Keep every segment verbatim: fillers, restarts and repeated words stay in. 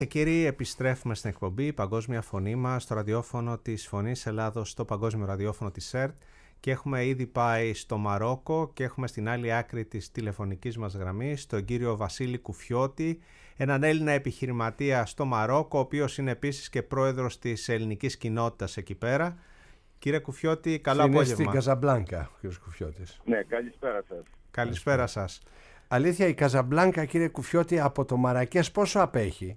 Και κύριοι, επιστρέφουμε στην εκπομπή Παγκόσμια Φωνή μας στο ραδιόφωνο της Φωνής Ελλάδος, στο παγκόσμιο ραδιόφωνο της ΕΡΤ, και έχουμε ήδη πάει στο Μαρόκο και έχουμε στην άλλη άκρη της τηλεφωνικής μας γραμμής τον κύριο Βασίλη Κουφιώτη, έναν Έλληνα επιχειρηματία στο Μαρόκο, ο οποίος είναι επίσης και πρόεδρος της ελληνικής κοινότητας εκεί πέρα. Κύριε Κουφιώτη, καλό είναι απόγευμα. στην Καζαμπλάνκα ο κύριος Κουφιώτης. Ναι, καλησπέρα σας. Καλησπέρα σας. Αλήθεια, η Καζαμπλάνκα, κύριε Κουφιώτη, από το Μαρακές πόσο απέχει?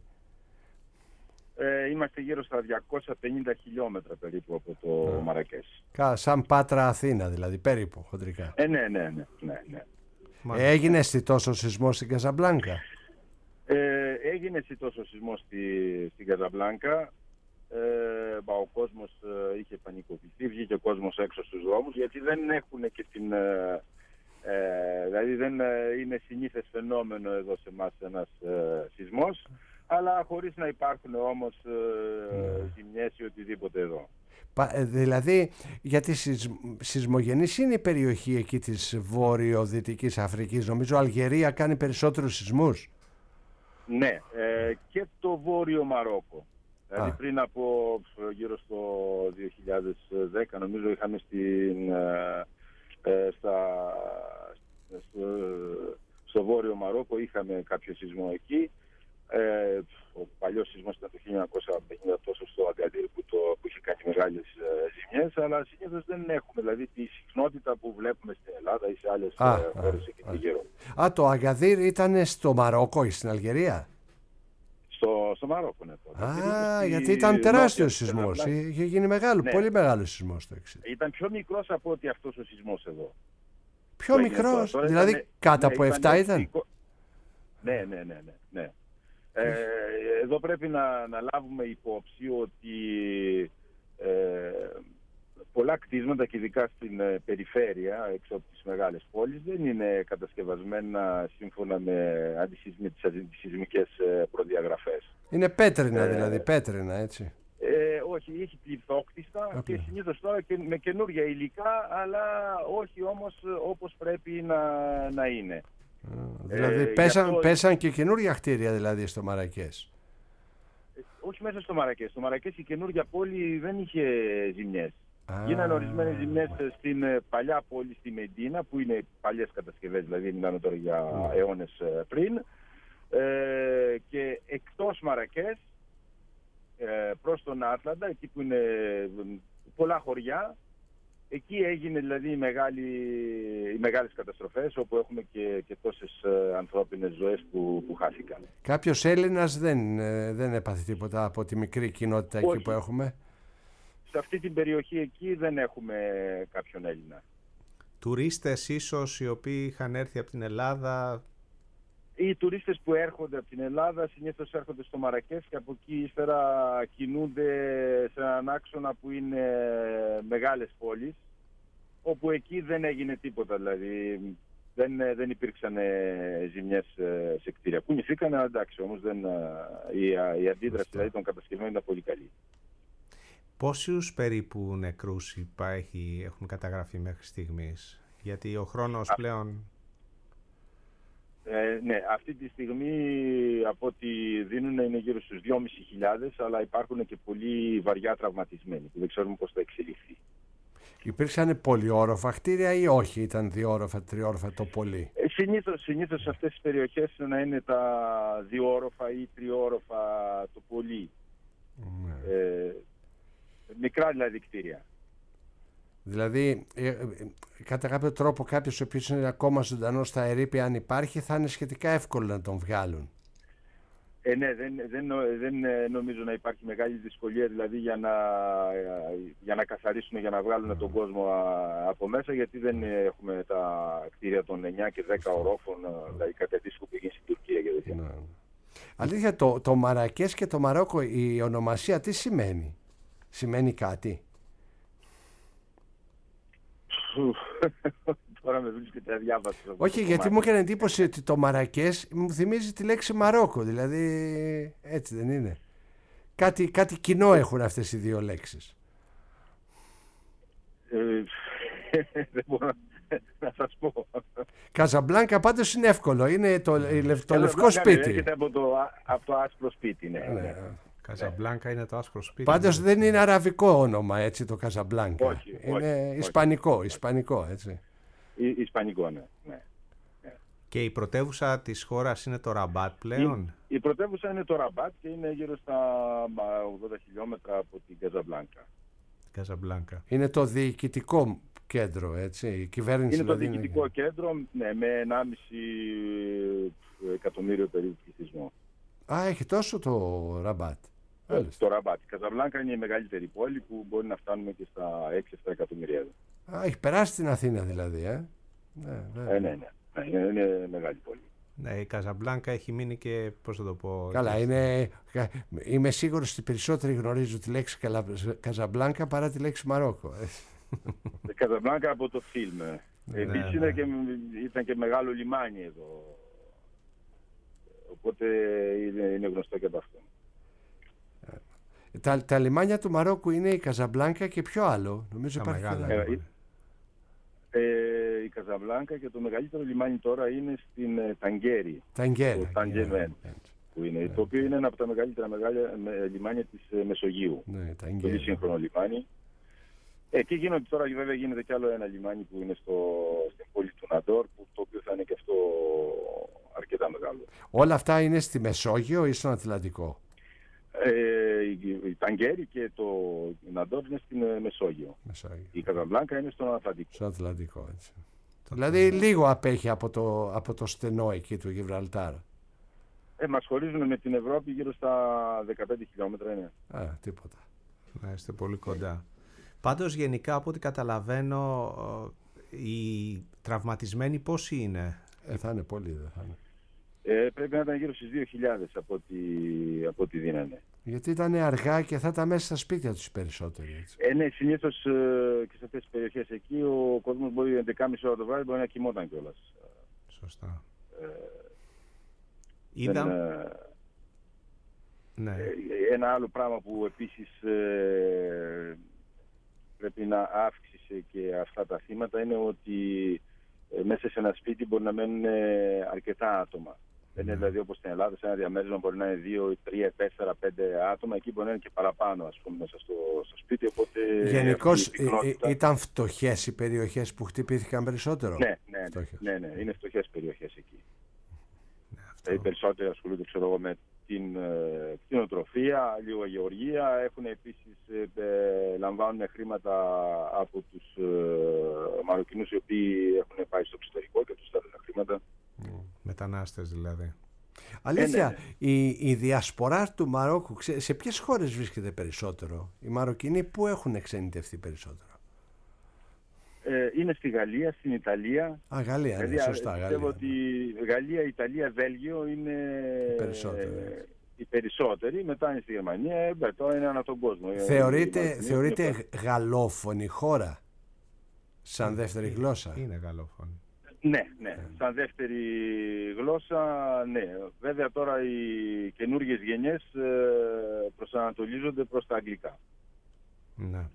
Ε, είμαστε γύρω στα διακόσια πενήντα χιλιόμετρα περίπου από το yeah. Μαρακές. Κα, σαν Πάτρα Αθήνα δηλαδή, περίπου χοντρικά. Ε, ναι, ναι, ναι. ναι, ναι. Ε, έγινε αισθητός ο σεισμός στην Καζαμπλάνκα? Ε, έγινε αισθητός ο σεισμός στη, στην Καζαμπλάνκα. Ε, μπα, ο κόσμος ε, είχε πανικοποιηθεί, βγήκε ο κόσμος έξω στους δρόμους, γιατί δεν έχουν και την... Ε, ε, δηλαδή δεν ε, είναι συνήθες φαινόμενο εδώ σε εμάς ένας ε, σεισμός, αλλά χωρίς να υπάρχουν όμως ε, mm. ζημιές ή οτιδήποτε εδώ. Πα, ε, δηλαδή, γιατί σεισμ, σεισμογενής είναι η περιοχή εκεί της Βόρειο-Δυτικής Αφρικής. Νομίζω Αλγερία κάνει περισσότερους σεισμούς. Ναι, ε, και το Βόρειο Μαρόκο. Δηλαδή Α. πριν από γύρω στο δύο χιλιάδες δέκα νομίζω είχαμε στην, ε, στα, στο, στο Βόρειο Μαρόκο είχαμε κάποιο σεισμό εκεί. Ε, ο παλιός σεισμός ήταν το χίλια εννιακόσια πενήντα τόσο στο Αγκαντήρ που, το, που είχε κάνει μεγάλες ε, ζημιές, αλλά συνήθως δεν έχουμε δηλαδή τη συχνότητα που βλέπουμε στην Ελλάδα ή σε άλλες ε, χώρες εκεί και γύρω. Α, το Αγκαντήρ ήταν στο Μαρόκο ή στην Αλγερία? Στο, στο Μαρόκο, ναι. Τότε. Α, στη... γιατί ήταν τεράστιος σεισμός. Είχε γίνει μεγάλο, ναι. πολύ μεγάλο σεισμός το εξήντα. Ήταν πιο μικρός από ότι αυτός ο σεισμός εδώ. Πιο μικρός, τώρα, δηλαδή ήταν, κάτω ναι, από επτά ήταν. ήταν. Ναι, ναι, ναι, ναι. ναι. Ε, εδώ πρέπει να, να λάβουμε υπόψη ότι ε, πολλά κτίσματα και ειδικά στην ε, περιφέρεια έξω από τις μεγάλες πόλεις δεν είναι κατασκευασμένα σύμφωνα με αντισυσμικές ε, προδιαγραφές. Είναι πέτρινα ε, δηλαδή, πέτρινα έτσι. Ε, όχι, έχει πληθόκτιστα okay. και συνήθως τώρα και με καινούργια υλικά, αλλά όχι όμως όπως πρέπει να, να είναι. Δηλαδή ε, πέσαν, αυτό... πέσαν και καινούργια κτίρια δηλαδή στο Μαρακές. Ε, όχι μέσα στο Μαρακές. Στο Μαρακές η καινούργια πόλη δεν είχε ζημιές. Ah. Γίνανε ορισμένες ζημιές στην ε, παλιά πόλη στη Μεντίνα, που είναι παλιές κατασκευές, δηλαδή μιλάμε τώρα για mm. αιώνες ε, πριν. Ε, και εκτός Μαρακές, ε, προς τον Άτλαντα, εκεί που είναι πολλά χωριά, εκεί έγινε δηλαδή οι, μεγάλοι, οι μεγάλες καταστροφές, όπου έχουμε και, και τόσες ε, ανθρώπινες ζωές που, που χάθηκαν. Κάποιος Έλληνας δεν, ε, δεν έπαθε τίποτα από τη μικρή κοινότητα εκεί? Όχι. Που έχουμε? Σε αυτή την περιοχή εκεί δεν έχουμε κάποιον Έλληνα. Τουρίστες ίσως οι οποίοι είχαν έρθει από την Ελλάδα? Οι τουρίστες που έρχονται από την Ελλάδα συνήθως έρχονται στο Μαρακές και από εκεί ύστερα κινούνται σε έναν άξονα που είναι μεγάλες πόλεις, όπου εκεί δεν έγινε τίποτα, δηλαδή δεν, δεν υπήρξαν ζημιές σε κτίρια. Κουνηθήκανε, εντάξει, όμως δεν, η, η αντίδραση δηλαδή, των κατασκευών ήταν πολύ καλή. Πόσους περίπου νεκρούς υπάρχει, έχουν καταγραφεί μέχρι στιγμής? Γιατί ο χρόνος Α. πλέον... Ε, ναι, αυτή τη στιγμή από ό,τι δίνουν είναι γύρω στους δυόμισι χιλιάδες, αλλά υπάρχουν και πολύ βαριά τραυματισμένοι που δεν ξέρουμε πώς θα εξελιχθεί. Υπήρξαν πολυόροφα κτίρια ή όχι, ήταν διόροφα, τριόροφα το πολύ? Ε, συνήθως, συνήθως σε αυτές τις περιοχές να είναι τα διόροφα ή τριόροφα το πολύ. Mm. Ε, μικρά δηλαδή κτίρια. Δηλαδή, ε, κατά κάποιο τρόπο κάποιος ο οποίος είναι ακόμα ζωντανός στα ερείπια, αν υπάρχει, θα είναι σχετικά εύκολο να τον βγάλουν. Ε, ναι, δεν, δεν, δεν νομίζω να υπάρχει μεγάλη δυσκολία δηλαδή για να, για να καθαρίσουν, για να βγάλουν mm. τον κόσμο από μέσα, γιατί δεν έχουμε τα κτίρια των εννιά και δέκα ορόφων, δηλαδή κάτι αντίστοιχο που γίνει στην Τουρκία και τέτοια. Mm. Αλήθεια, το, το Μαρακές και το Μαρόκο, η ονομασία τι σημαίνει? Σημαίνει κάτι? Τώρα με βρίσκεται αδιάβαστο. Όχι, γιατί μου έκανε εντύπωση ότι το Μαρακές μου θυμίζει τη λέξη Μαρόκο. Δηλαδή, έτσι δεν είναι? Κάτι, κάτι κοινό έχουν αυτές οι δύο λέξεις. Ε, δεν, μπορώ, να σας πω. Καζαμπλάνκα πάντως είναι εύκολο, είναι το, το λευκό σπίτι. Έρχεται από το, από το άσπρο σπίτι, ναι. ναι. ναι. Καζαμπλάνκα είναι το άσπρο σπίτι. Πάντως δεν είναι αραβικό όνομα, έτσι, το Καζαμπλάνκα. Όχι, είναι όχι, ισπανικό, όχι. ισπανικό, έτσι. Ι, ισπανικό, ναι. ναι. Και η πρωτεύουσα της χώρας είναι το Ραμπάτ πλέον. Η, η πρωτεύουσα είναι το Ραμπάτ και είναι γύρω στα ογδόντα χιλιόμετρα από την Καζαμπλάνκα. Καζαμπλάνκα. Είναι το διοικητικό κέντρο, έτσι, η κυβέρνηση. Είναι δηλαδή το διοικητικό είναι... κέντρο, ναι, με ενάμιση εκατομμύριο περίπου πληθυσμό. Α, έχει τόσο το Ραμπάτ. Ε, το Ραμπάτ. Η Καζαμπλάνκα είναι η μεγαλύτερη πόλη που μπορεί να φτάνουμε και στα έξι εφτά εκατομμύρια. Α, έχει περάσει την Αθήνα δηλαδή, ε. Ναι, ναι, ναι. ναι. Είναι, είναι μεγάλη πόλη. Ναι, η Καζαμπλάνκα έχει μείνει και, πώς θα το πω... Καλά, είναι... είμαι σίγουρος ότι περισσότεροι γνωρίζουν τη λέξη Καζαμπλάνκα παρά τη λέξη Μαρόκο. Η Καζαμπλάνκα από το φιλμ. Επίσης ναι, ναι. και, ήταν και μεγάλο λιμάνι εδώ. Οπότε είναι, είναι γνωστό και από αυτό. Τα, τα λιμάνια του Μαρόκου είναι η Καζαμπλάνκα και ποιο άλλο. Νομίζω τα υπάρχει μεγάλα. Ε, ε, η Καζαμπλάνκα και το μεγαλύτερο λιμάνι τώρα είναι στην ε, Ταγκέρι. Ταγκέρι. Το Ταγκέρι. Που είναι, το οποίο είναι ένα από τα μεγαλύτερα μεγάλα με, λιμάνια της ε, Μεσογείου. Ναι, πολύ σύγχρονο λιμάνι. Εκεί γίνονται τώρα, βέβαια γίνεται κι άλλο ένα λιμάνι που είναι στο, στην πόλη του Ναντόρ, που, το οποίο θα είναι και αυτό αρκετά μεγάλο. Όλα αυτά είναι στη Μεσόγειο ή στον Ατλαντικό? Ε, η, η Ταγκέρι και το Ναντόρ είναι στην ε, Μεσόγειο. Μεσόγειο. Η Καζαμπλάνκα είναι στον Ατλαντικό. Στον Ατλαντικό, έτσι. Δηλαδή λίγο απέχει από το, από το στενό εκεί του Γιβραλτάρ. Ε, μας χωρίζουν με την Ευρώπη γύρω στα δεκαπέντε χιλιόμετρα είναι. Α, τίποτα. Να είστε πολύ κοντά. Πάντως γενικά από ό,τι καταλαβαίνω οι τραυματισμένοι πόσοι είναι? Ε, θα είναι πολλοί, δεν θα είναι. Ε, πρέπει να ήταν γύρω στις δύο χιλιάδες από ό,τι, από ό,τι δίνανε. Γιατί ήταν αργά και θα ήταν μέσα στα σπίτια τους περισσότεροι. Έτσι. Ε, ναι, συνήθως ε, και σε αυτές τις περιοχές εκεί ο κόσμος μπορεί έντεκα και μισή ώρα το βράδυ μπορεί να κοιμόταν κιόλας. Σωστά. Ε, Είδα... δεν, ε, ναι. ε, ένα άλλο πράγμα που επίσης ε, πρέπει να αύξησε και αυτά τα θύματα είναι ότι ε, μέσα σε ένα σπίτι μπορεί να μένουν αρκετά άτομα. Δεν είναι δηλαδή όπως στην Ελλάδα, σε ένα διαμέρισμα μπορεί να είναι δύο, τρία, τέσσερα, πέντε άτομα. Εκεί μπορεί να είναι και παραπάνω, ας πούμε, μέσα στο, στο σπίτι. Οπότε γενικώς πυκνότητα... ήταν φτωχές οι περιοχές που χτυπήθηκαν περισσότερο? Ναι, ναι, ναι, ναι, είναι φτωχές περιοχές εκεί. Ναι, αυτό... Οι περισσότεροι ασχολούνται, ξέρω εγώ, με την ε, κτηνοτροφία, λίγο γεωργία. Έχουν επίσης, ε, ε, λαμβάνουν χρήματα από τους ε, Μαροκινούς οι οποίοι έχουν πάει στο εξωτερικό και τους στέλνουν χρήματα. Μετανάστες δηλαδή. Αλήθεια, ε, ναι, ναι. Η, η διασπορά του Μαρόκου, σε ποιες χώρες βρίσκεται περισσότερο? Οι Μαροκινοί πού έχουν εξενιτευτεί περισσότερο? Ε, είναι στη Γαλλία, στην Ιταλία. Α, Γαλλία, δηλαδή, ναι, σωστά. Πιστεύω Γαλλία, ότι Γαλλία, Ιταλία, Βέλγιο είναι οι περισσότεροι. Ε, οι περισσότεροι. Μετά είναι στη Γερμανία, ε, τώρα είναι ανά τον κόσμο. Θεωρείται, θεωρείται γαλλόφωνη χώρα σαν δεύτερη είναι, γλώσσα? Είναι γαλλόφωνη. Ναι, ναι. Σαν δεύτερη γλώσσα, ναι. Βέβαια τώρα οι καινούργιες γενιές ε, προσανατολίζονται προς τα αγγλικά. Ναι.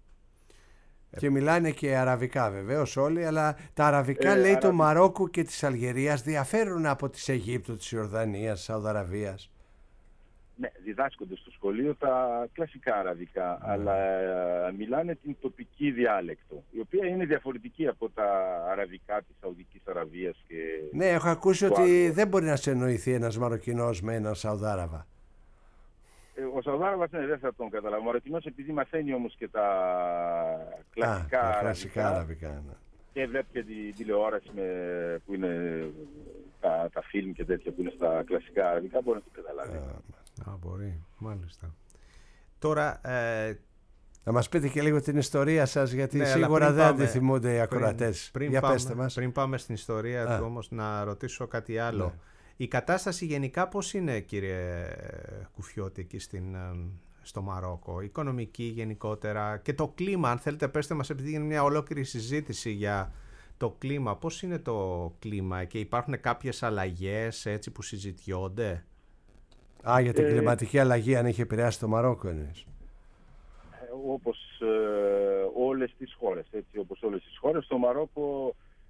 Και μιλάνε και αραβικά βεβαίως όλοι, αλλά τα αραβικά ε, λέει αραβικά. του Μαρόκου και της Αλγερίας διαφέρουν από της Αιγύπτου, της Ιορδανίας, της Σαουδαραβίας. Ναι, διδάσκονται στο σχολείο τα κλασικά αραβικά, mm. αλλά ε, μιλάνε την τοπική διάλεκτο, η οποία είναι διαφορετική από τα αραβικά της Σαουδικής Αραβίας. Και ναι, έχω ακούσει ότι άλλο. Δεν μπορεί να συνεννοηθεί ένας Μαροκινός με έναν Σαουδάραβα. Ε, ο Σαουδάραβας ναι, δεν θα τον καταλάβει. Ο Μαροκινός επειδή μαθαίνει όμως και τα κλασικά, Α, τα κλασικά αραβικά, ναι. Και βλέπει και τη τηλεόραση με, που είναι τα, τα φιλμ και τέτοια που είναι στα κλασικά αραβικά, μπορεί να το καταλάβει. Α, μπορεί, μάλιστα. Τώρα... Ε... Να μας πείτε και λίγο την ιστορία σας, γιατί ναι, σίγουρα δεν πάμε, τη θυμούνται οι ακροατές. Πριν, πριν, Για πάμε, πέστε μας. πριν πάμε στην ιστορία Α. του όμως να ρωτήσω κάτι άλλο. Ναι. Η κατάσταση γενικά πώς είναι, κύριε Κουφιώτη, εκεί στην, στο Μαρόκο? Οικονομική γενικότερα και το κλίμα, αν θέλετε πέστε μας, επειδή είναι μια ολόκληρη συζήτηση για το κλίμα. Πώς είναι το κλίμα και υπάρχουν κάποιες αλλαγές έτσι που συζητιόνται? Α, για την ε, κλιματική αλλαγή, αν έχει επηρεάσει το Μαρόκο εννοείς? Όπως ε, όλες τις χώρες, έτσι, όπως όλες τις χώρες, στο Μαρόκο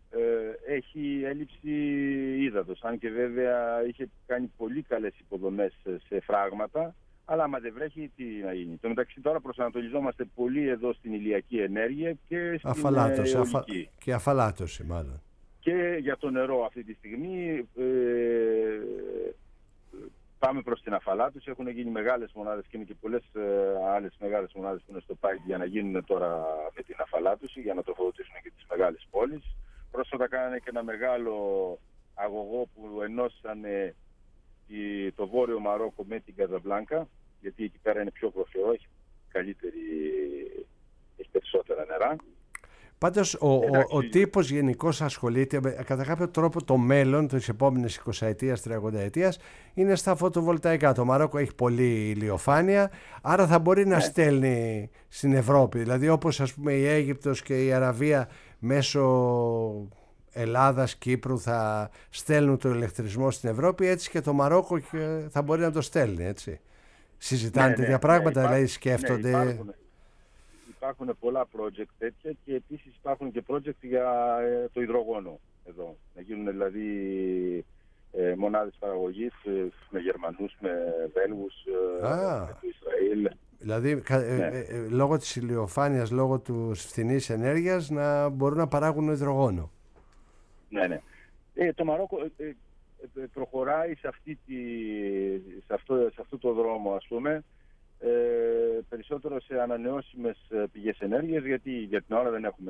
ε, έχει έλλειψη ύδατος. Αν και βέβαια είχε κάνει πολύ καλές υποδομές σε φράγματα, αλλά άμα δεν βρέχει, τι να γίνει. Το μεταξύ τώρα προσανατολιζόμαστε πολύ εδώ στην ηλιακή ενέργεια και στην αφαλάτωση, αιωλική. αφα... και αφαλάτωση μάλλον. Και για το νερό αυτή τη στιγμή ε, πάμε προς την αφαλάτωση. Έχουν γίνει μεγάλες μονάδες και είναι και πολλές ε, άλλες μεγάλες μονάδες που είναι στο ΠΑΙ για να γίνουν τώρα με την αφαλάτωση, για να τροφοδοτήσουν και τις μεγάλες πόλεις. Πρόσφατα κάνανε και ένα μεγάλο αγωγό που ενώσανε το Βόρειο Μαρόκο με την Καζαμπλάνκα, γιατί εκεί πέρα είναι πιο προφερό, έχει καλύτερη, έχει περισσότερα νερά. Πάντως ο, ο, ο τύπος γενικώς ασχολείται με, κατά κάποιο τρόπο το μέλλον της επόμενης εικοσαετίας, τριανταετίας είναι στα φωτοβολταϊκά. Το Μαρόκο έχει πολλή ηλιοφάνεια, άρα θα μπορεί να ναι. στέλνει στην Ευρώπη. Δηλαδή όπως ας πούμε η Αίγυπτος και η Αραβία μέσω Ελλάδας, Κύπρου θα στέλνουν το ηλεκτρισμό στην Ευρώπη, έτσι και το Μαρόκο θα μπορεί να το στέλνει, έτσι. Συζητάνε ναι, τέτοια ναι, πράγματα, ναι, δηλαδή σκέφτονται... Ναι, υπάρχουν, υπάρχουν πολλά project τέτοια και επίσης υπάρχουν και project για ε, το υδρογόνο εδώ. Να γίνουν δηλαδή ε, μονάδες παραγωγής ε, με Γερμανούς, με Βέλγους, ε, με το Ισραήλ. Δηλαδή ναι. ε, ε, λόγω της ηλιοφάνειας, λόγω του φθηνής ενέργειας να μπορούν να παράγουν υδρογόνο. Ναι, ναι. Ε, το Μαρόκο ε, ε, προχωράει σε, αυτή τη, σε, αυτό, σε αυτό το δρόμο, ας πούμε, ε, περισσότερο σε ανανεώσιμες πηγές ενέργειας, γιατί για την ώρα δεν έχουμε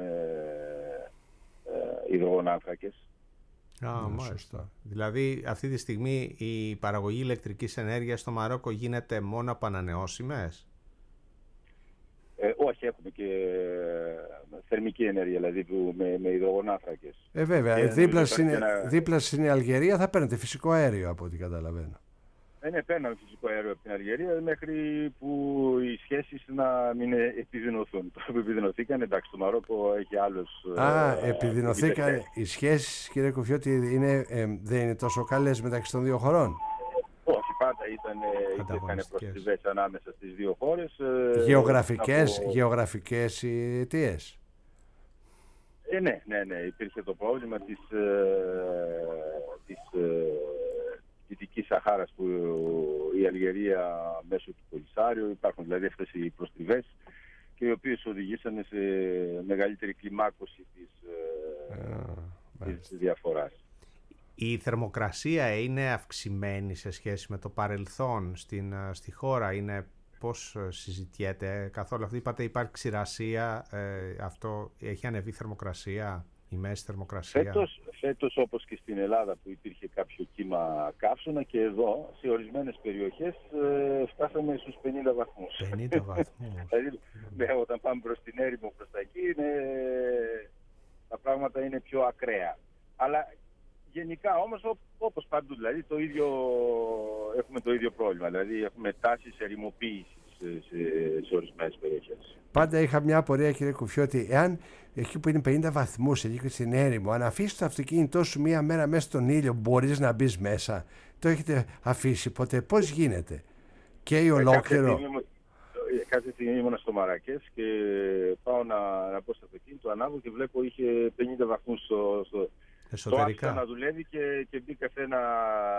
ε, υδρογονάνθρακες. Α, μάλιστα. Δηλαδή αυτή τη στιγμή η παραγωγή ηλεκτρικής ενέργειας στο Μαρόκο γίνεται μόνο από ανανεώσιμες? Ε, όχι, έχουμε και θερμική ενέργεια, δηλαδή που, με, με υδρογονάνθρακες. Ε, βέβαια. Δίπλα είναι, ένα... δίπλα στην Αλγερία θα παίρνετε φυσικό αέριο, από ό,τι καταλαβαίνω. Ε, ναι, παίρναμε φυσικό αέριο από την Αλγερία μέχρι που οι σχέσεις να μην επιδεινωθούν. Τώρα που επιδεινωθήκαν, εντάξει, το Μαρόκο έχει άλλους... Α, ε, επιδεινωθήκαν ε, οι σχέσεις, κύριε Κουφιώτη, είναι, ε, δεν είναι τόσο καλές μεταξύ των δύο χωρών? Όχι, πάντα ήταν, ήταν προστριβές ανάμεσα στις δύο χώρες. Γεωγραφικές, από... γεωγραφικές οι αιτίες. Ε, ναι, ναι, ναι. Υπήρχε το πρόβλημα της, ε, της ε, Δυτικής Σαχάρας που η Αλγερία μέσω του Πολυσάριου, υπάρχουν δηλαδή αυτές οι προστριβές και οι οποίες οδηγήσαν σε μεγαλύτερη κλιμάκωση της, ε, της διαφοράς. Η θερμοκρασία είναι αυξημένη σε σχέση με το παρελθόν στην, στη χώρα? Είναι πώς συζητιέται καθόλου αυτό? Είπατε υπάρχει ξηρασία, ε, αυτό έχει ανεβεί θερμοκρασία, η μέση θερμοκρασία? Φέτος, φέτος όπως και στην Ελλάδα που υπήρχε κάποιο κύμα καύσωνα, και εδώ σε ορισμένες περιοχές ε, φτάσαμε στους πενήντα βαθμούς. πενήντα βαθμούς. Δηλαδή ναι, όταν πάμε προς την έρημο, προς τα εκεί, είναι, τα πράγματα είναι πιο ακραία. Αλλά γενικά όμως όπως παντού, δηλαδή το ίδιο, έχουμε το ίδιο πρόβλημα, δηλαδή έχουμε τάσεις ερημοποίησης σε, σε, σε ορισμένες περιοχές. Πάντα είχα μια απορία, κύριε Κουφιώτη, εάν εκεί που είναι πενήντα βαθμούς, εκεί στην έρημο, αν αφήσεις το αυτοκίνητό σου μία μέρα μέσα στον ήλιο, μπορείς να μπεις μέσα? Το έχετε αφήσει ποτέ? Πώς γίνεται? Και η ολόκληρο... Κάθε στιγμή ήμουν στο Μαρακές και πάω να, να πω στο αυτοκίνητο, ανάβω και βλέπω είχε πενήντα βαθμούς στο... στο εσωτερικά. Το άφησα να δουλεύει και, και μπήκα σε ένα,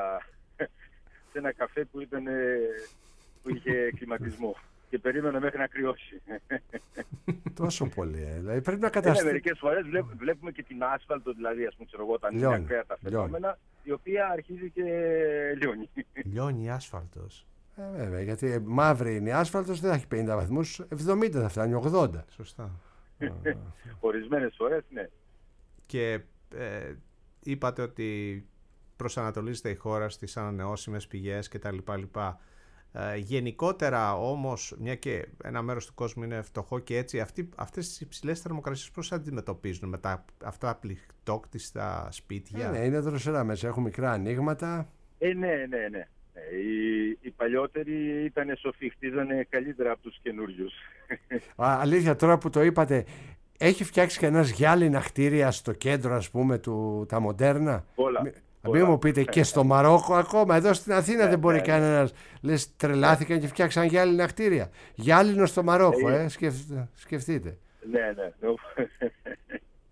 σε ένα καφέ που, ήταν, που είχε κλιματισμό και περίμενα μέχρι να κρυώσει. Τόσο πολύ, ε. Δηλαδή πρέπει να καταστεί... Μερικές φορές βλέπ, βλέπουμε και την άσφαλτο, δηλαδή ας πούμε, ξέρω εγώ, όταν είναι ακραία τα φαινόμενα, λιώνει. Η οποία αρχίζει και λιώνει. Λιώνει η άσφαλτος. Ε, βέβαια, γιατί μαύρη είναι η άσφαλτος, δεν θα έχει πενήντα βαθμούς, εβδομήντα θα φτάνει, ογδόντα. Σωστά. Ορισμένες φορές, ναι. Και ε, είπατε ότι προσανατολίζεται η χώρα στις ανανεώσιμες πηγές κτλ. Ε, γενικότερα όμως, μια και ένα μέρος του κόσμου είναι φτωχό και έτσι, αυτοί, αυτές τις υψηλές θερμοκρασίες πώς αντιμετωπίζουν με τα, αυτά πληκτόκτιστα σπίτια? Ε, ναι, είναι δροσερά μέσα, έχουν μικρά ανοίγματα. Ε, ναι, ναι, ναι. Οι, οι παλιότεροι ήταν σοφοί, χτίζανε καλύτερα από τους καινούριους. Α, αλήθεια, τώρα που το είπατε, έχει φτιάξει κανένας γυάλινα κτίρια στο κέντρο, ας πούμε, του, τα μοντέρνα? Όλα. Μην μου πείτε και στο Μαρόκο ακόμα, εδώ στην Αθήνα ναι, δεν μπορεί ναι, κανένας. Λες τρελάθηκαν ναι. και φτιάξαν γυάλινα κτίρια. Γυάλινο στο Μαρόκο, ε, ε σκεφ, σκεφτείτε. Ναι, ναι.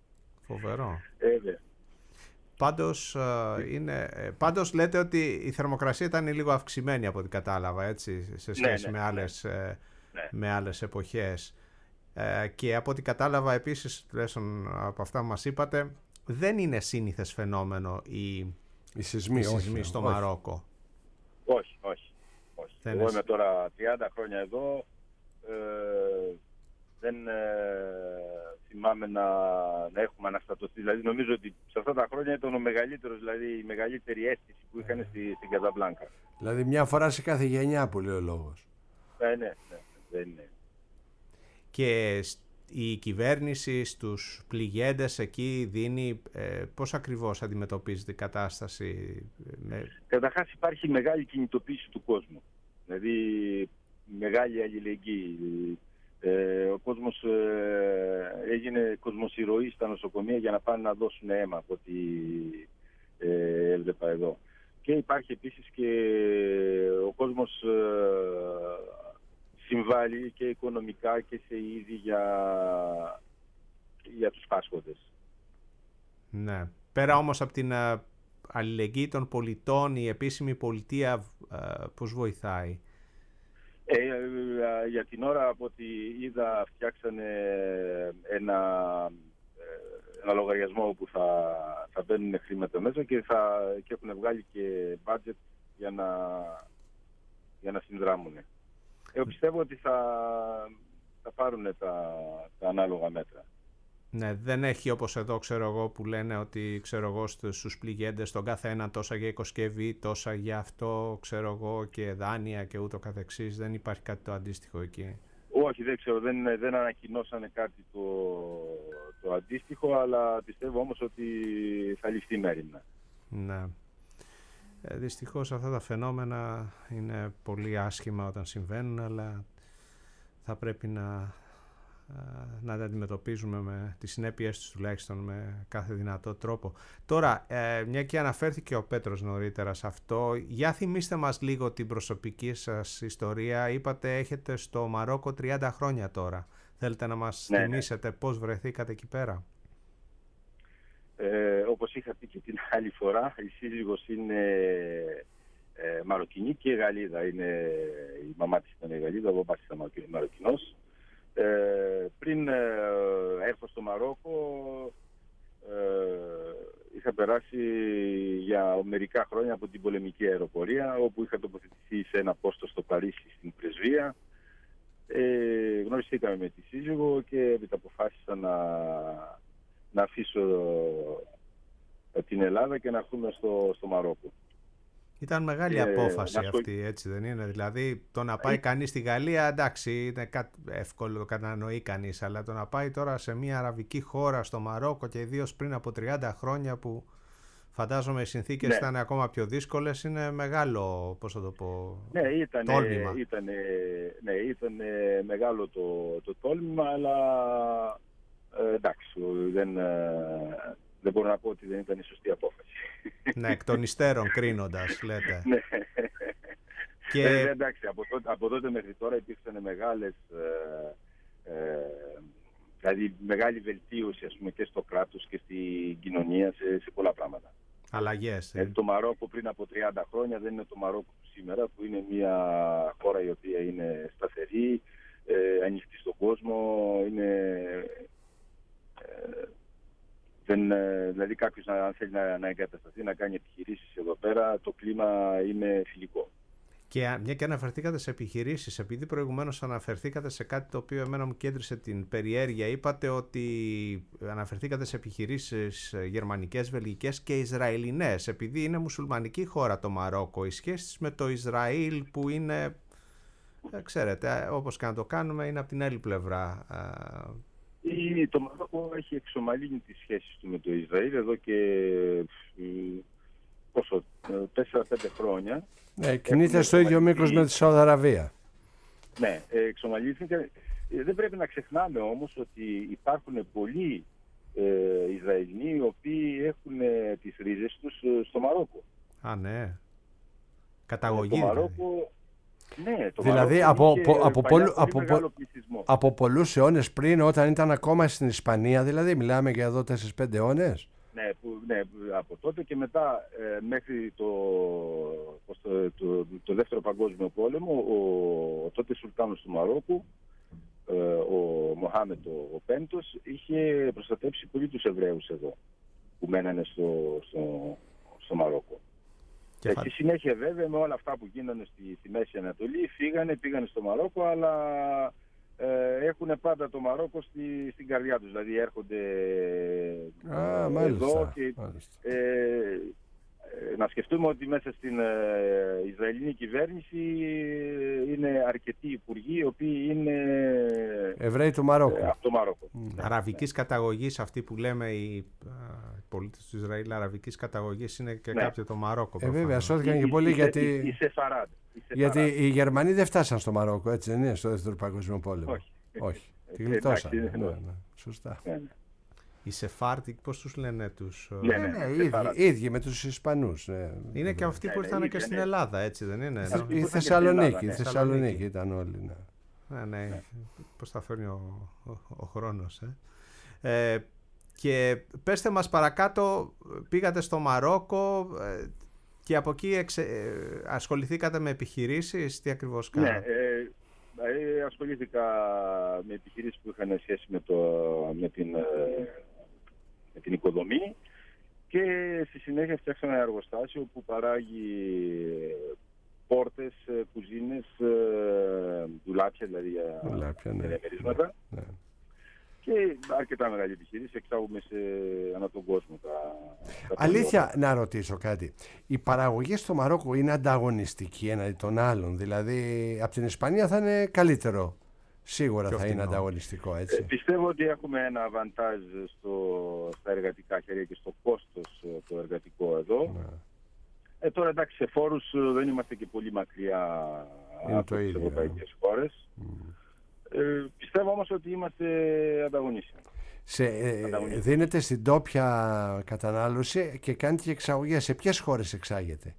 Φοβερό. Ε, δε. Πάντως, είναι, πάντως λέτε ότι η θερμοκρασία ήταν λίγο αυξημένη από ό,τι κατάλαβα, έτσι, σε σχέση ναι, ναι, με, άλλες, ναι. με άλλες εποχές. Ε, και από ό,τι κατάλαβα επίσης, τουλάχιστον από αυτά που μας είπατε, δεν είναι σύνηθες φαινόμενο οι, οι σεισμοί, οι σεισμοί όχι, στο όχι. Μαρόκο. Όχι, όχι. όχι. Δεν Εγώ είναι... είμαι τώρα τριάντα χρόνια εδώ. Ε, δεν ε, θυμάμαι να, να έχουμε αναστατωθεί. Δηλαδή νομίζω ότι σε αυτά τα χρόνια ήταν ο μεγαλύτερος, δηλαδή η μεγαλύτερη αίσθηση που είχαν στη, στην Καζαμπλάνκα. Δηλαδή μια φορά σε κάθε γενιά που λέει ο λόγος. Ε, ναι, ναι, δεν είναι. Και η κυβέρνηση στους πληγέντες εκεί δίνει ε, πώς ακριβώς αντιμετωπίζεται η κατάσταση? Με... Καταρχάς υπάρχει μεγάλη κινητοποίηση του κόσμου. Δηλαδή μεγάλη αλληλεγγύη. Ε, ο κόσμος ε, έγινε κοσμοσυρωή στα νοσοκομεία για να πάνε να δώσουν αίμα από ό,τι ε, έβλεπα εδώ. Και υπάρχει επίσης και ο κόσμος ε, συμβάλλει και οικονομικά και σε είδη για, για τους πάσχοντες. Ναι. Πέρα όμως από την uh, αλληλεγγύη των πολιτών, η επίσημη πολιτεία uh, πώς βοηθάει? Ε, για την ώρα από ό,τι είδα φτιάξανε ένα, ένα λογαριασμό όπου θα, θα μπαίνουν χρήματα μέσα και, θα, και έχουν βγάλει και budget για να, για να συνδράμουν. Ε, πιστεύω ότι θα, θα πάρουν τα, τα ανάλογα μέτρα. Ναι, δεν έχει όπως εδώ, ξέρω εγώ, που λένε ότι, ξέρω εγώ, στους πληγέντες τον κάθε ένα τόσα για οικοσκευή, τόσα για αυτό, ξέρω εγώ, και δάνεια και ούτω καθεξής. Δεν υπάρχει κάτι το αντίστοιχο εκεί? Όχι, δεν ξέρω, δεν, δεν ανακοινώσανε κάτι το, το αντίστοιχο, αλλά πιστεύω όμως ότι θα ληφθεί μέριμνα. Ναι. Ε, δυστυχώς αυτά τα φαινόμενα είναι πολύ άσχημα όταν συμβαίνουν, αλλά θα πρέπει να... να τα αντιμετωπίζουμε με τις συνέπειες τους τουλάχιστον με κάθε δυνατό τρόπο. Τώρα, ε, μια και αναφέρθηκε ο Πέτρος νωρίτερα σε αυτό, για θυμίστε μας λίγο την προσωπική σας ιστορία. Είπατε έχετε στο Μαρόκο τριάντα χρόνια τώρα. Θέλετε να μας ναι, θυμίσετε ναι. πώς βρεθήκατε εκεί πέρα? Ε, όπως είχα πει και την άλλη φορά, η σύζυγος είναι ε, Μαροκινή και Γαλλίδα. Είναι, η μαμά της ήταν Γαλλίδα, ο μπαμπάς ήταν Μαροκινός. Ε, πριν ε, έρθω στο Μαρόκο ε, είχα περάσει για μερικά χρόνια από την πολεμική αεροπορία, όπου είχα τοποθετηθεί σε ένα πόστο στο Παρίσι στην πρεσβεία. Ε, γνωριστήκαμε με τη σύζυγο και έπειτα αποφάσισα να, να αφήσω την Ελλάδα και να έρθουμε στο, στο Μαρόκο. Ήταν μεγάλη ε, απόφαση αυτή, σχολ... έτσι δεν είναι? Δηλαδή το να πάει ε... κανείς στη Γαλλία, εντάξει, είναι κάτι εύκολο, το κατανοεί κανείς, αλλά το να πάει τώρα σε μια αραβική χώρα, στο Μαρόκο, και ιδίως πριν από τριάντα χρόνια που φαντάζομαι οι συνθήκες ναι. ήταν ακόμα πιο δύσκολες, είναι μεγάλο, πώς θα το πω, ναι, ήταν, τόλμημα. Ήταν, ναι, ήταν μεγάλο το, το τόλμημα, αλλά ε, εντάξει, δεν... Ε... Δεν μπορώ να πω ότι δεν ήταν η σωστή απόφαση. Ναι, εκ των υστέρων κρίνοντας, λέτε. Ναι. Και... Ε, εντάξει, από τότε, από τότε μέχρι τώρα υπήρξαν μεγάλες, ε, ε, δηλαδή μεγάλη βελτίωση, ας πούμε, και στο κράτος και στην κοινωνία σε, σε πολλά πράγματα. Αλλαγές. Ε. Ε, το Μαρόκο πριν από τριάντα χρόνια δεν είναι το Μαρόκο σήμερα, που είναι μια χώρα η οποία είναι σταθερή, ε, ανοιχτή στον κόσμο, είναι... Ε, Δεν, δηλαδή κάποιος αν θέλει να, να εγκατασταθεί, να κάνει επιχειρήσεις εδώ πέρα, το κλίμα είναι φιλικό. Και μια και αναφερθήκατε σε επιχειρήσεις, επειδή προηγουμένως αναφερθήκατε σε κάτι το οποίο εμένα μου κέντρισε την περιέργεια, είπατε ότι αναφερθήκατε σε επιχειρήσεις γερμανικές, βελγικές και ισραηλινές. Επειδή είναι μουσουλμανική χώρα το Μαρόκο, οι σχέσεις με το Ισραήλ που είναι, ξέρετε, όπως και να το κάνουμε, είναι από την άλλη πλευρά. Το Μαρόκο έχει εξομαλύνει τις σχέσεις του με το Ισραήλ εδώ και πόσο, τέσσερα πέντε χρόνια. Ναι, κινείται στο ίδιο μήκος με τη Σαουδική Αραβία. Ναι, εξομαλύνθηκε. Δεν πρέπει να ξεχνάμε όμως ότι υπάρχουν πολλοί ε, Ισραηλοί οι οποίοι έχουν ε, τις ρίζες τους στο Μαρόκο. Α, ναι. Καταγωγή. Το Μαρόκο, Ναι, το δηλαδή Μαρόκο από, είχε από, από, παλιά από, πολύ μεγάλο πληθυσμό. από πολλούς αιώνες πριν, όταν ήταν ακόμα στην Ισπανία, δηλαδή μιλάμε για εδώ τέσσερις πέντε αιώνες. Ναι, που, ναι, από τότε και μετά ε, μέχρι το, το, το, το δεύτερο παγκόσμιο πόλεμο ο, ο τότε Σουλτάνος του Μαρόκου, ε, ο Μοχάμετ ο, ο Πέμπτος, είχε προστατέψει πολύ τους Εβραίους εδώ που μένανε στο, στο, στο Μαρόκο. Και στη συνέχεια βέβαια με όλα αυτά που γίνανε στη, στη Μέση Ανατολή φύγανε, πήγανε στο Μαρόκο, αλλά ε, έχουν πάντα το Μαρόκο στη, στην καρδιά τους. Δηλαδή έρχονται Α, ε, μάλιστα, εδώ και μάλιστα. Ε, ε, να σκεφτούμε ότι μέσα στην ε, Ισραηλινή κυβέρνηση είναι αρκετοί υπουργοί οι οποίοι είναι Εβραίοι του Μαρόκου. Ε, από το Μαρόκο. Mm. Αραβικής ναι. καταγωγής, αυτοί που λέμε οι, οι πολίτες του Ισραήλ αραβικής καταγωγής είναι και ναι. κάποιοι από το Μαρόκο. Ε, βέβαια, σώθηκαν και πολλοί γιατί... Η, η Σεφαράντ. Γιατί οι Γερμανοί δεν φτάσαν στο Μαρόκο, έτσι δεν είναι, στο δεύτερο παγκόσμιο πόλεμο. Όχι. Όχι. Τη γλιτώσαν. Ναι, ναι, ναι. Σωστά. Ναι, ναι. Οι Σεφάρτικοι, πώς τους λένε τους... Ναι, ναι, ναι, ίδιοι, ίδιοι με τους Ισπανούς. Ναι. Είναι και αυτοί που ήρθαν ναι, και στην Ελλάδα, έτσι δεν είναι? Η Θεσσαλονίκη, η Θεσσαλονίκη ήταν όλοι. Ναι, ναι, ναι. ναι. Πώς θα φέρνει ο, ο, ο χρόνος. Ε. Ε, και πέστε μας παρακάτω, πήγατε στο Μαρόκο ε, και από εκεί εξε, ε, ασχοληθήκατε με επιχειρήσεις, τι ακριβώς κάνατε? Ναι, ε, ε, ασχολήθηκα με επιχειρήσεις που είχαν σχέση με, το, με την... Ε, με την οικοδομή και στη συνέχεια φτιάξαμε ένα εργοστάσιο που παράγει πόρτες, κουζίνες, ντουλάπια δηλαδή για διαμερίσματα. Ναι. Ναι. Και αρκετά μεγάλη επιχειρήση, εξάγουμε σε ανά τον κόσμο τα, τα Αλήθεια, προϊόντα. Να ρωτήσω κάτι. Η παραγωγή στο Μαρόκο είναι ανταγωνιστική έναντι των άλλων? Δηλαδή από την Ισπανία θα είναι καλύτερο? Σίγουρα θα είναι ανταγωνιστικό, έτσι. Ε, πιστεύω ότι έχουμε ένα αβαντάζ στο, στα εργατικά χέρια και στο κόστος το εργατικό εδώ. Ναι. Ε, τώρα εντάξει, σε φόρους δεν είμαστε και πολύ μακριά είναι από τις ευρωπαϊκές χώρες. Mm. Ε, πιστεύω όμως ότι είμαστε ανταγωνίσιμοι. Σε, ε, δίνετε στην τόπια κατανάλωση και κάνετε και εξαγωγές. Σε ποιες χώρες εξάγετε?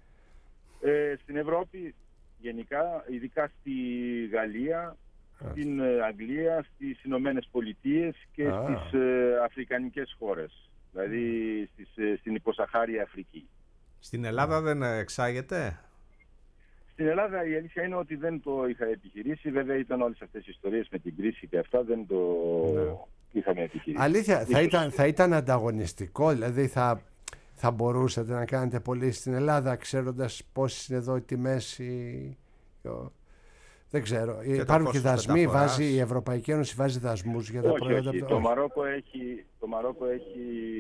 Ε, στην Ευρώπη γενικά, ειδικά στη Γαλλία, στην Αγγλία, στις Ηνωμένες Πολιτείες και ah. στις ε, αφρικανικές χώρες, δηλαδή στις, ε, στην υποσαχάρια Αφρική. Στην Ελλάδα δεν εξάγεται? Στην Ελλάδα η αλήθεια είναι ότι δεν το είχα επιχειρήσει. Βέβαια ήταν όλες αυτές οι ιστορίες με την κρίση και αυτά, δεν το no. είχαμε επιχειρήσει. Αλήθεια, θα ήταν, θα ήταν ανταγωνιστικό, δηλαδή θα, θα μπορούσατε να κάνετε πολύ στην Ελλάδα ξέροντας πόσες είναι εδώ οι τιμές οι... Δεν ξέρω. Και υπάρχουν και δασμοί, βάζει, η Ευρωπαϊκή Ένωση βάζει δασμούς για τα όχι, προϊόντα. Όχι. Το, Μαρόκο έχει, το Μαρόκο έχει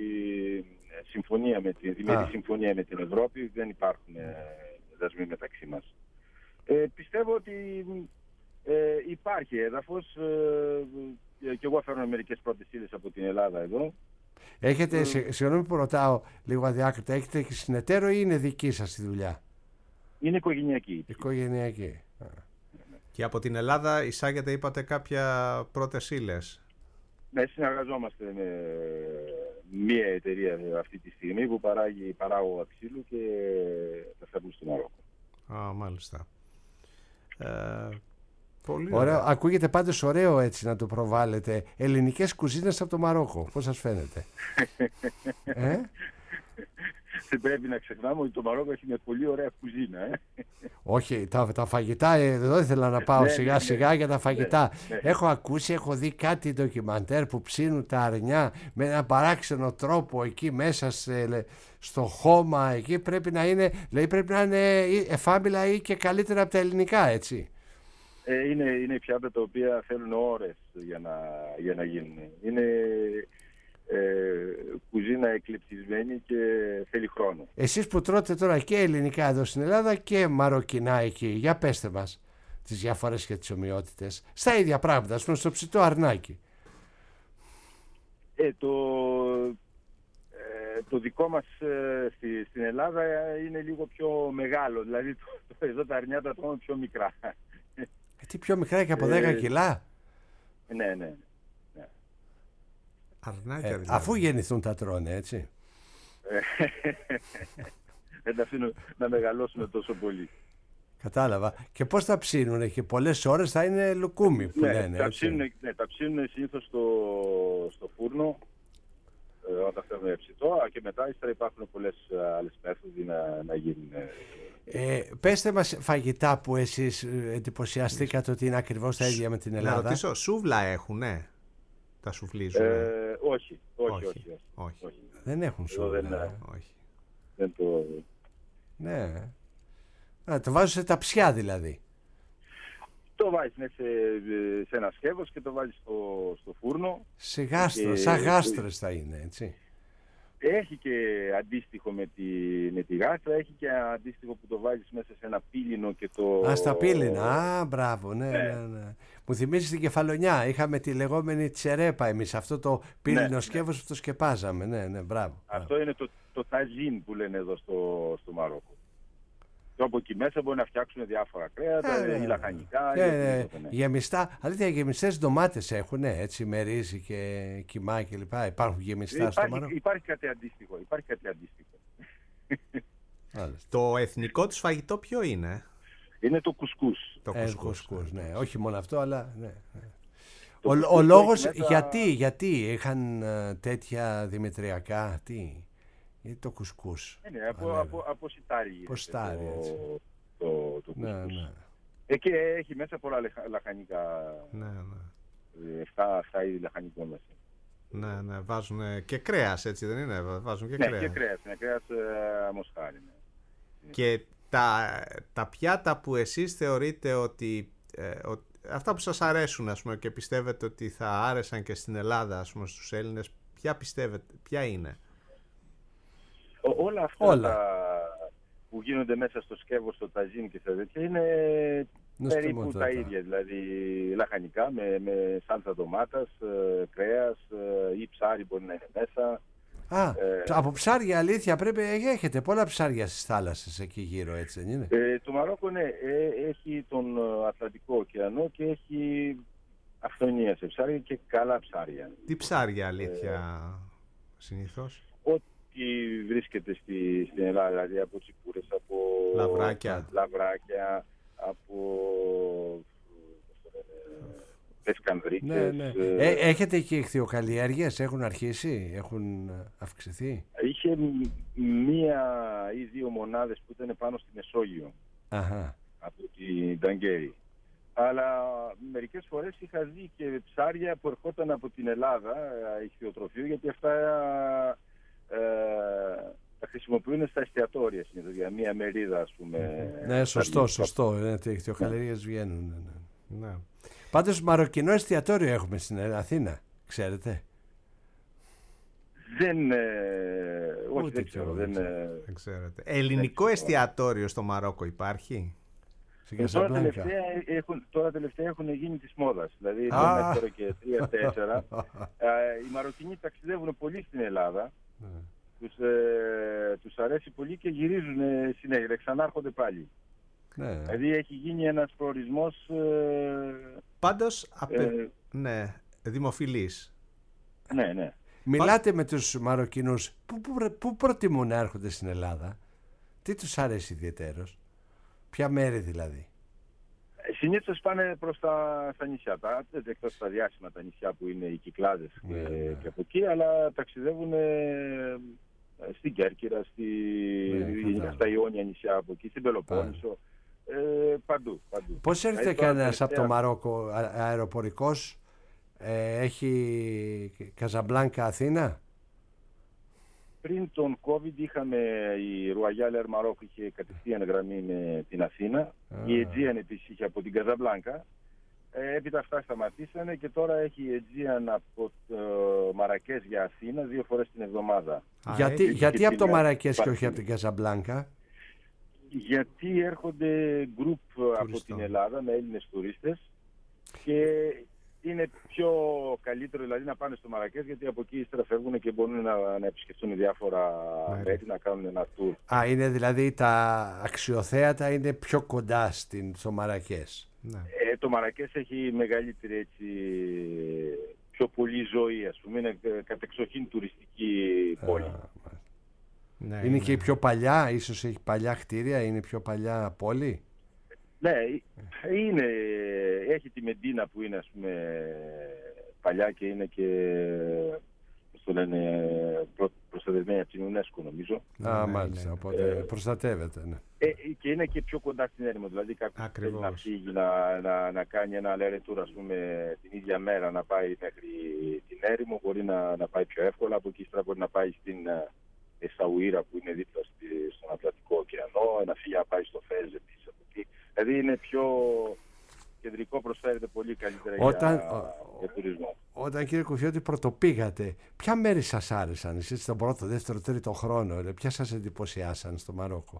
συμφωνία με την, διμερή συμφωνία με την Ευρώπη, δεν υπάρχουν ε, δασμοί μεταξύ μας. Ε, πιστεύω ότι ε, υπάρχει έδαφος ε, και εγώ φέρνω μερικές πρώτες ύλες από την Ελλάδα εδώ. Έχετε, ε, συγγνώμη που ρωτάω λίγο αδιάκριτα, έχετε και συνεταίρο ή είναι δική σας η δουλειά? Είναι οικογενειακή. Οικογενειακή. Και από την Ελλάδα εισάγετε, είπατε, κάποια πρώτες ύλες? Ναι, συνεργαζόμαστε με μία εταιρεία αυτή τη στιγμή που παράγει παράγωγα ξύλου και τα φέρνουν στο Μαρόκο. Α, μάλιστα. Ε, πολύ ωραίο. Ωραίο. Ακούγεται πάντως ωραίο έτσι να το προβάλλετε. Ελληνικές κουζίνες από το Μαρόκο. Πώς σας φαίνεται? ε? Δεν πρέπει να ξεχνάμε ότι το Μαρόκο έχει μια πολύ ωραία κουζίνα. Ε? Όχι, τα, τα φαγητά, εδώ ήθελα να πάω σιγά σιγά για τα φαγητά. Ναι, ναι. Έχω ακούσει, έχω δει κάτι ντοκιμαντέρ που ψήνουν τα αρνιά με ένα παράξενο τρόπο εκεί μέσα σε, στο χώμα. Εκεί πρέπει να είναι, δηλαδή πρέπει να είναι εφάμιλα ή και καλύτερα από τα ελληνικά, έτσι. Ε, είναι, είναι πιάτα τα οποία θέλουν ώρες για να, για να γίνουν. Είναι... Ε, κουζίνα εκλεπτισμένη και θέλει χρόνο. Εσείς που τρώτε τώρα και ελληνικά εδώ στην Ελλάδα και μαροκινά εκεί, για πέστε μας τις διαφορές και τις ομοιότητες στα ίδια πράγματα, ας πούμε στο ψητό αρνάκι. Ε, το, ε, το δικό μας ε, στη, στην Ελλάδα είναι λίγο πιο μεγάλο, δηλαδή το, το, εδώ τα αρνιά τα τρώμε πιο μικρά. Ε, τι πιο μικρά και από δέκα κιλά? Ναι, ναι. Αρνάκια, ε, δηλαδή. Αφού γεννηθούν τα τρώνε, έτσι. Δεν τα αφήνω να μεγαλώσουν τόσο πολύ. Κατάλαβα. Και πώς θα ψήνουνε, και πολλές ώρες θα είναι λουκούμι που ναι, λένε. Τα ψήνουν, ναι, τα ψήνουν συνήθως στο, στο φούρνο, ε, όταν θέλουν ψητό, και μετά ύστερα υπάρχουν πολλές άλλες μέθοδοι να, να γίνουν. Ε, πέστε μας φαγητά που εσείς εντυπωσιαστήκατε ότι είναι ακριβώς τα ίδια με την Ελλάδα. Να ρωτήσω, σούβλα έχουνε? Τα σουβλίζουν? Ε, όχι, όχι, όχι, όχι, όχι, όχι. όχι. Δεν έχουν σούβλα. Δεν, όχι. δεν το... Ναι. Α, το βάζω σε ταψιά δηλαδή. Το βάζεις μέσα σε, σε ένα σκεύος και το βάζεις στο, στο φούρνο. Σε γάστρο, και... σαν γάστρες θα είναι, έτσι. Έχει και αντίστοιχο με τη, με τη γάστρα, έχει και αντίστοιχο που το βάζεις μέσα σε ένα πύλινο και το... Α, στα πύλινα, α, μπράβο, ναι, ναι. ναι, ναι. Μου θυμίζει την Κεφαλονιά, είχαμε τη λεγόμενη τσερέπα εμείς, αυτό το πύλινο ναι, σκεύος ναι. που το σκεπάζαμε, ναι, ναι, μπράβο. Αυτό μπράβο. είναι το, το ταζίν που λένε εδώ στο, στο Μαρόκο. Και από εκεί μέσα μπορεί να φτιάξουν διάφορα κρέατα, ε, ή λαχανικά. Ε, ή ε, οτιδήποτε, ναι. γεμιστά, αλήθεια, γεμιστές ντομάτες έχουν, έτσι, με ρύζι και κιμά και λοιπά. Υπάρχουν γεμιστά υπάρχει, στο Μαρόκο? Υπάρχει κάτι αντίστοιχο, υπάρχει κάτι αντίστοιχο. Το εθνικό τους φαγητό ποιο είναι? Είναι το κουσκούς. Το Ε, κουσκούς. κουσκούς, ναι. Όχι μόνο αυτό, αλλά ναι, ναι. Το Ο, κουσκούς ο λόγος, μέσα... γιατί, γιατί είχαν uh, τέτοια δημητριακά, τι, γιατί το κουσκούς. Ναι, ναι, από, από, από σιτάρι. Από σιτάρι, το, έτσι. Το, το, το Ναι, κουσκούς. ναι. Ε, και έχει μέσα πολλά λεχα, λαχανικά. Ναι, ναι. Εφτά, εφτά είδη λαχανικό μέσα. Ναι, ναι, βάζουν και κρέας, έτσι δεν είναι? Βάζουν και ναι, κρέας. και κρέας, ναι, κρέας ε, μοσχάρι. Ναι. Και τα, τα πιάτα που εσείς θεωρείτε ότι, ε, ότι αυτά που σας αρέσουν, ας πούμε, και πιστεύετε ότι θα άρεσαν και στην Ελλάδα, ας πούμε, στους Έλληνες, ποια πιστεύετε, ποια είναι? Ό, όλα αυτά όλα. Τα, που γίνονται μέσα στο σκεύος, στο ταζίν και στα τέτοια είναι περίπου τα ίδια. Δηλαδή λαχανικά με, με σάλτσα ντομάτας, ε, κρέας ε, ή ψάρι μπορεί να είναι μέσα. Α, ε, από ψάρια, αλήθεια, πρέπει, έχετε πολλά ψάρια στις θάλασσες εκεί γύρω, έτσι δεν είναι? Ε, το Μαρόκο, ναι, ε, έχει τον Ατλαντικό ωκεανό και έχει αυθονία σε ψάρια και καλά ψάρια. Τι ψάρια, αλήθεια, ε, συνήθως? Ό,τι βρίσκεται στη, στην Ελλάδα, δηλαδή από τσικούρες, από λαβράκια, λαβράκια από πεσκανδρίκες. Ναι, ναι. Ε, έχετε και ηχθειοκαλλιέργειες, έχουν αρχίσει, έχουν αυξηθεί? Είχε μία ή δύο μονάδες που ήταν πάνω στη Μεσόγειο. Αχα. Από την Ταγκέρη. Αλλά μερικές φορές είχα δει και ψάρια που ερχόταν από την Ελλάδα, ηχθειοτροφείο, γιατί αυτά ε, τα χρησιμοποιούν στα εστιατόρια συνήθως, για μία μερίδα, ας πούμε. Ναι, σωστό, σωστό. Είναι ότι οι ηχθειοκαλλιέργειες βγαίνουν. Ναι, ναι. Ναι. Πάντως μαροκινό εστιατόριο έχουμε στην Αθήνα, ξέρετε? Δεν, ε, όχι, Ούτε δεν ξέρω. Δεν, ε, δεν ξέρετε. Ελληνικό εστιατόριο στο Μαρόκο υπάρχει? Ε, τώρα, τελευταία έχουν, τώρα τελευταία έχουν γίνει της μόδας. Δηλαδή ah. τώρα και τρία τέσσερα. Οι Μαροκινοί ταξιδεύουν πολύ στην Ελλάδα. Mm. Τους, ε, τους αρέσει πολύ και γυρίζουν συνέχεια. Ξανάρχονται πάλι. Ναι. Δηλαδή έχει γίνει ένας προορισμός ε, πάντως απε... ε, ναι, δημοφιλής. Ναι, ναι. Μιλάτε με τους Μαροκινούς, πού, πού, πού προτιμούν να έρχονται στην Ελλάδα? Τι τους αρέσει ιδιαιτέρως? Ποια μέρη δηλαδή? Συνήθως πάνε προς τα στα νησιά, τα, εκτός τα διάσημα τα νησιά που είναι οι Κυκλάδες και, ναι, ναι. και από εκεί, αλλά ταξιδεύουν ε, στην Κέρκυρα, στη, ναι, στα Ιόνια νησιά από εκεί, στην Πελοπόννησο, ε, παντού, παντού. Πώς έρχεται δηλαδή, κανένας τελευταία... από το Μαρόκο α, αεροπορικός, ε, έχει Καζαμπλάνκα Αθήνα? Πριν τον COVID είχαμε η Royal Air Maroc, είχε κατευθείαν γραμμή με την Αθήνα. Ah. Η Aegean επίσης είχε από την Καζαμπλάνκα. Ε, έπειτα αυτά σταματήσανε και τώρα έχει η Aegean από το Μαρακές για Αθήνα δύο φορές την εβδομάδα. Ah, γιατί γιατί από το Μαρακές και όχι από την Καζαμπλάνκα? Γιατί έρχονται γκρουπ από την Ελλάδα με Έλληνες τουρίστες και είναι πιο καλύτερο δηλαδή να πάνε στο Μαρακές, γιατί από εκεί ύστερα φεύγουν και μπορούν να, να επισκεφτούν διάφορα μέρη, να κάνουν ένα tour. Α, είναι δηλαδή τα αξιοθέατα είναι πιο κοντά στην, στο Μαρακές. Ναι. Ε, το Μαρακές έχει μεγαλύτερη έτσι, πιο πολύ ζωή, ας πούμε, είναι κατεξοχήν τουριστική πόλη. Α, ναι, είναι ναι. Και η πιο παλιά, ίσως έχει παλιά κτίρια, είναι πιο παλιά πόλη. Ναι, είναι, έχει τη Μεντίνα που είναι, ας πούμε, παλιά και είναι και, πώς το λένε, προ, προστατευμένη από την UNESCO, νομίζω. Α, ναι, μάλιστα, ναι. Οπότε ε, προστατεύεται, ναι. Ε, και είναι και πιο κοντά στην έρημο, δηλαδή κάποιος θέλει να φύγει, να, να, να κάνει ένα αλέρετουρ, ας πούμε, την ίδια μέρα, να πάει μέχρι την έρημο, μπορεί να, να πάει πιο εύκολα, από εκεί ύστερα μπορεί να πάει στην Εσαουήρα που είναι δίπλα στη, στον Ατλαντικό ωκεανό, να φύγει να πάει στο Φέζ επίσης από εκεί. Δηλαδή είναι πιο κεντρικό, προσφέρεται πολύ καλύτερα όταν, για, για τουρισμό. Όταν, κύριε Κουφιώτη, πρωτοπήγατε, ποια μέρη σας άρεσαν εσείς τον πρώτο, δεύτερο, τρίτο χρόνο, ρε, ποια σας εντυπωσιάσαν στο Μαρόκο?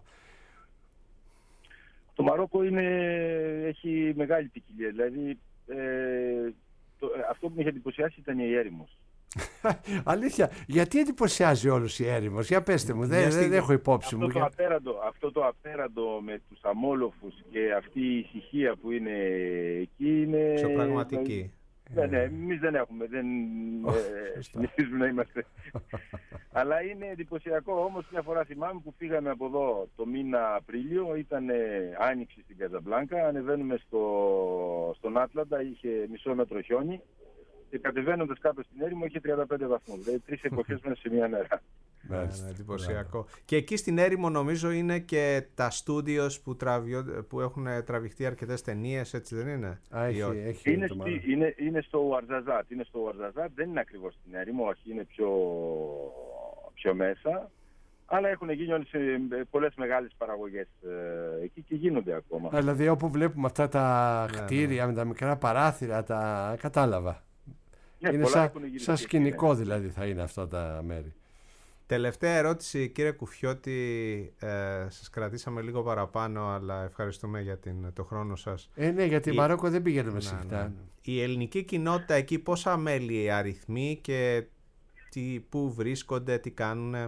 Το Μαρόκο είναι, έχει μεγάλη ποικιλία, δηλαδή ε, το, αυτό που με είχε εντυπωσιάσει ήταν η έρημος. Αλήθεια, γιατί εντυπωσιάζει όλους η έρημος? Για πέστε μου, δεν, δεν έχω υπόψη αυτό μου. Το για... απέραντο, αυτό το απέραντο με τους αμόλοφους και αυτή η ησυχία που είναι εκεί είναι... Πιο πραγματική. Ναι, ναι, εμείς δεν έχουμε, δεν συνηθίζουμε να είμαστε. Αλλά είναι εντυπωσιακό, όμως μια φορά θυμάμαι που φύγαμε από εδώ το μήνα Απρίλιο, ήταν άνοιξη στην Καζαμπλάνκα, ανεβαίνουμε στο, στον Άτλαντα, είχε μισό μέτρο χιόνι. Και κατεβαίνοντας κάτω στην έρημο είχε τριάντα πέντε βαθμούς, δηλαδή τρεις εποχές μέσα σε μια μέρα. Ναι, εντυπωσιακό. Και εκεί στην έρημο νομίζω είναι και τα στούντιος που, που έχουν τραβηχτεί αρκετές ταινίες, έτσι δεν είναι? Α, έχει, έχει, είναι, στη, είναι, είναι στο Ουαρζαζάτ, είναι στο Ουαρζαζάτ, δεν είναι ακριβώς στην έρημο, όχι, είναι πιο, πιο μέσα. Αλλά έχουν γίνει όλες, πολλές μεγάλες παραγωγές ε, εκεί και γίνονται ακόμα. Α, δηλαδή όπου βλέπουμε αυτά τα ναι, κτίρια ναι. με τα μικρά παράθυρα, τα κατάλαβα. Ναι, είναι σαν σα σκηνικό ναι. δηλαδή θα είναι αυτά τα μέρη. Τελευταία ερώτηση, κύριε Κουφιώτη, ε, σας κρατήσαμε λίγο παραπάνω, αλλά ευχαριστούμε για την, το χρόνο σας. Ε, ναι, γιατί η... Μαρόκο δεν πηγαίνουμε ναι, συχνά. Ναι. Η ελληνική κοινότητα εκεί πόσα μέλη αριθμεί και τι, πού βρίσκονται, τι κάνουνε?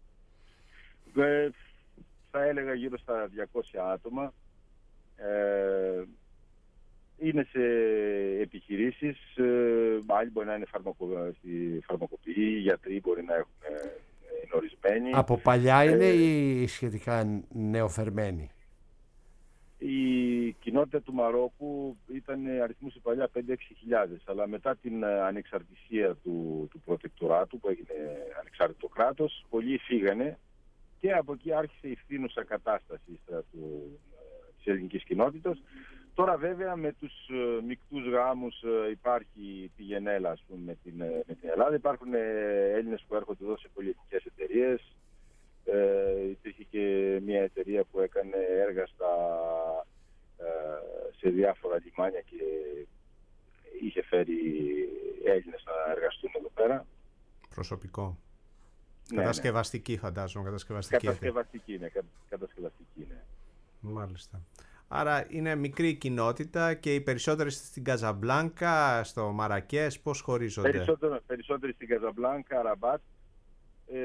Ε, θα έλεγα γύρω στα διακόσια άτομα. Ε, είναι σε επιχειρήσεις, ε, άλλοι μπορεί να είναι φαρμακο, στη φαρμακοποιή, γιατροί μπορεί να έχουν ε, είναι ορισμένοι. Από παλιά είναι ε, ή σχετικά νεοφερμένοι? Η κοινότητα του Μαρόκου ήταν αριθμούσε παλιά πέντε έξι χιλιάδες, αλλά μετά την ανεξαρτησία του, του προτεκτοράτου που έγινε ανεξάρτητο κράτος, πολλοί φύγανε και από εκεί άρχισε η φθήνουσα κατάσταση του, της ελληνικής κοινότητας. Τώρα βέβαια με τους uh, μικτούς γάμους uh, υπάρχει πηγενέλα, ας πούμε, με την, με την Ελλάδα. Υπάρχουν uh, Έλληνες που έρχονται εδώ σε πολυεθνικές εταιρείες. Uh, υπήρχε και μια εταιρεία που έκανε έργα στα, uh, σε διάφορα λιμάνια και είχε φέρει Έλληνες να εργαστούν εδώ πέρα. Προσωπικό. Ναι, κατασκευαστική ναι. φαντάζομαι. Κατασκευαστική, κατασκευαστική, ναι, κατασκευαστική, ναι. Μάλιστα. Άρα είναι μικρή κοινότητα και οι περισσότεροι στην Καζαμπλάνκα, στο Μαρακές, πώς χωρίζονται? Περισσότερο, περισσότεροι στην Καζαμπλάνκα, Ραμπάτ ε,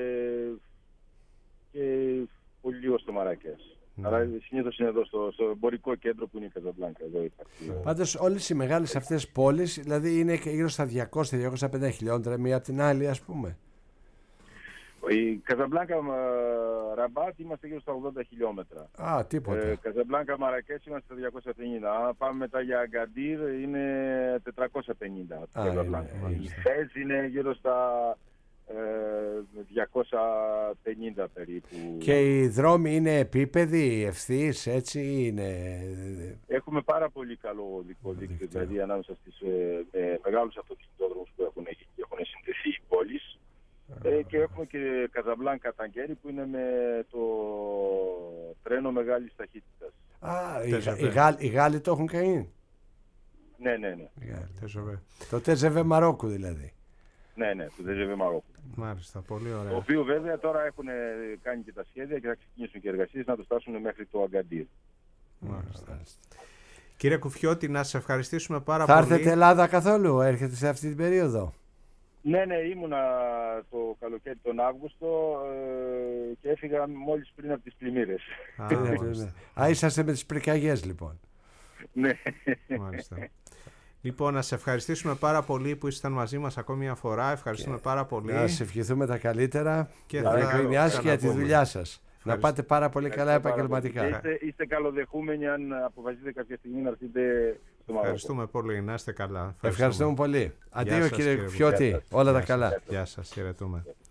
και πολύ λίγο στο Μαρακές. Ναι. Αλλά συνήθως είναι εδώ στο, στο εμπορικό κέντρο που είναι η Καζαμπλάνκα. Εδώ υπάρχει. Πάντως όλες οι μεγάλες αυτές πόλεις, δηλαδή είναι γύρω στα διακόσια με διακόσια πενήντα χιλιόμετρα μία από την άλλη, ας πούμε. Η Καζαμπλάνκα Ραμπάτ είμαστε γύρω στα ογδόντα χιλιόμετρα. Α, τίποτα. Ε, Καζαμπλάνκα Μαρακές είμαστε στα διακόσια πενήντα. Αν πάμε μετά για Αγκαντήρ είναι τετρακόσια πενήντα. Α, είναι, η Φέζ είναι γύρω στα ε, διακόσια πενήντα περίπου. Και οι δρόμοι είναι επίπεδοι, ευθύς, έτσι είναι? Έχουμε πάρα πολύ καλό οδικό δίκτυο, δηλαδή ανάμεσα στις ε, μεγάλους αυτοκινητόδρομους που έχουν, έχουν συνδεθεί οι πόλεις. Ε, και έχουμε και Καζαμπλάνκα Ταγκέρι που είναι με το τρένο μεγάλης ταχύτητας. Α, οι, οι, Γάλλοι, οι Γάλλοι το έχουν κάνει. Ναι, ναι, ναι. Το τι τζι βι Μαρόκου δηλαδή. Ναι, ναι, το τι τζι βι Μαρόκου. Μάλιστα, πολύ ωραία. Το οποίο βέβαια τώρα έχουν κάνει και τα σχέδια και θα ξεκινήσουν και εργασίες να το στάσουν μέχρι το Αγκαντήρ. Μάλιστα. Κύριε Κουφιώτη, να σας ευχαριστήσουμε πάρα θα πολύ. Θα έρθετε Ελλάδα καθόλου, έρχεται σε αυτή την περίοδο? Ναι, ναι, ήμουνα το καλοκαίρι τον Αύγουστο ε, και έφυγα μόλις πριν από τις πλημμύρες. Α, ναι. Α, είσαστε με τις πυρκαγιές λοιπόν. Ναι. Μάλιστα. Λοιπόν, να σε ευχαριστήσουμε πάρα πολύ που ήσασταν μαζί μας ακόμη μια φορά. Ευχαριστούμε και πάρα πολύ. Να σε ευχηθούμε τα καλύτερα και θα... για τη δουλειά σας. Να πάτε πάρα πολύ καλά επαγγελματικά. Είστε, είστε καλοδεχούμενοι αν αποφασίσετε κάποια στιγμή να έρθετε στο Μαρόκο. Ευχαριστούμε πολύ, να είστε καλά. Ευχαριστούμε, Ευχαριστούμε πολύ. Αντίο κύριε Φιώτη, όλα τα καλά. Γεια σας, χαιρετούμε.